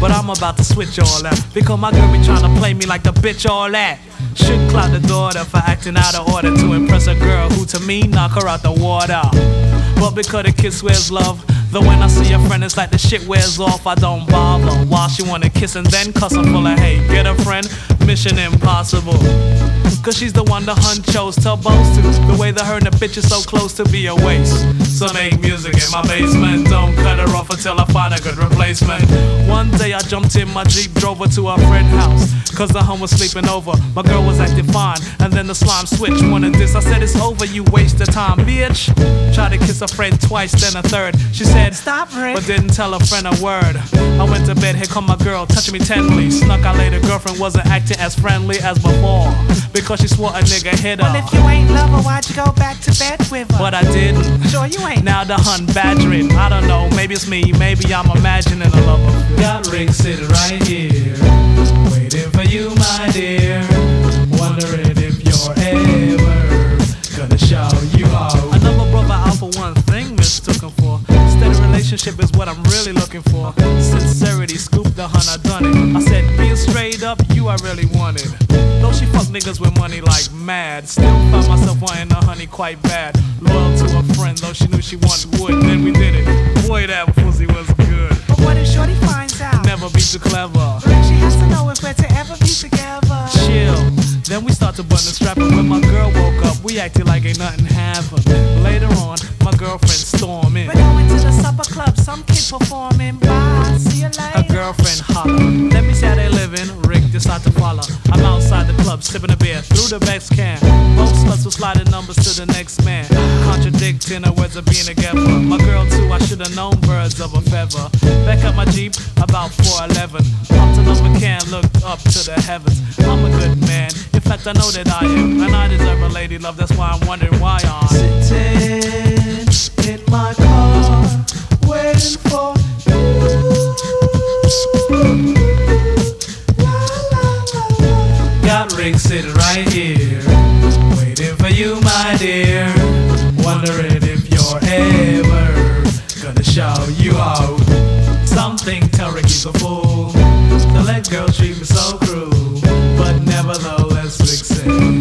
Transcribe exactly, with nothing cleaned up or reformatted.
But I'm about to switch all that, because my girl be trying to play me like the bitch all that. Should clout the daughter for acting out of order to impress a girl who to me knock her out the water. But because the kid swears love, though when I see a friend it's like the shit wears off, I don't bother. While she wanna kiss and then cuss her full of hate. Get a friend? Mission impossible. Cause she's the one the hun chose to boast to. The way that her and the bitch is so close to be a waste. So make music in my basement, don't cut her off until I find a good replacement. One day I jumped in my Jeep, drove her to her friend's house, cause the hun was sleeping over. My girl was acting fine, and then the slime switch. Wanted this, I said it's over, you waste of time, bitch. Tried to kiss a friend twice, then a third. She said stop, Rick, but didn't tell her friend a word. I went to bed, here come my girl, touching me tenderly. Snuck out later, girlfriend wasn't acting as friendly as before, because she swore a nigga hit her. Well, if you ain't love her, why'd you go back to bed with her? But I didn't. Sure you ain't. Now the hun badgering, I don't know, maybe it's me, maybe I'm imagining a lover. Got Rick sitting right here, waiting for you, my dear. Wondering if you're ever gonna show you out. Another brother out for one thing mistook him for. Steady relationship is what I'm really looking for. Sincerity, scoop the hun, I done it. I said being straight up, you I really wanted. Though she fuck niggas with money like mad, still found myself wanting the honey quite bad. Loyal to a friend, though she knew she wanted wood, then we did it. Boy, that pussy was good. But what if shorty finds out? Never be too clever. Rick, she has to know if we're to ever be together. Chill. Then we start to button the strap, and when my girl woke up, we acted like ain't nothing happened. Later on, my girlfriend stormed in. We're going to the supper club, some kid performing. Bye, see you later. Her girlfriend holler, let me see how they living. Rick decide to follow. I'm outside the club, sipping a beer through the Bex can. Both sluts were sliding numbers to the next man, contradicting her words of being together. My girl too, I should've known birds of a feather. Back up my Jeep, about four eleven. Popped another can, looked up to the heavens. I'm a good man, in fact I know that I am, and I deserve a lady love. That's why I'm wondering why I'm sitting in my car, waiting for you. Got Rick sitting right here, waiting for you, my dear. Wondering if you're ever gonna show you out. Something tell Ricky's a fool to let girls treat me so cruel, but nevertheless Rick said